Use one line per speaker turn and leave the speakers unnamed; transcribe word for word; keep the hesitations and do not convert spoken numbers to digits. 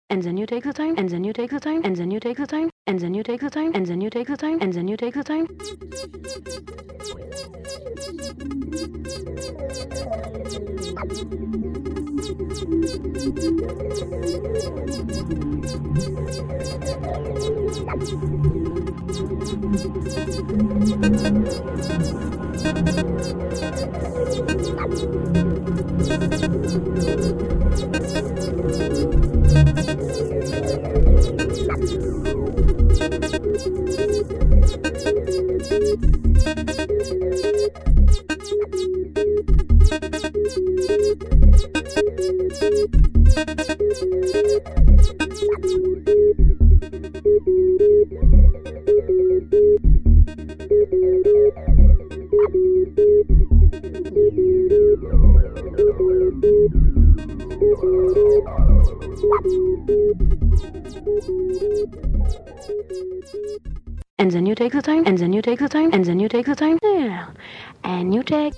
and then you take the time, and then you take the time, and then you take the time, and then you take the time, and then you take the time, and then you take the time. And then you take the time, and then you take the time, and then you take the time, yeah, and you take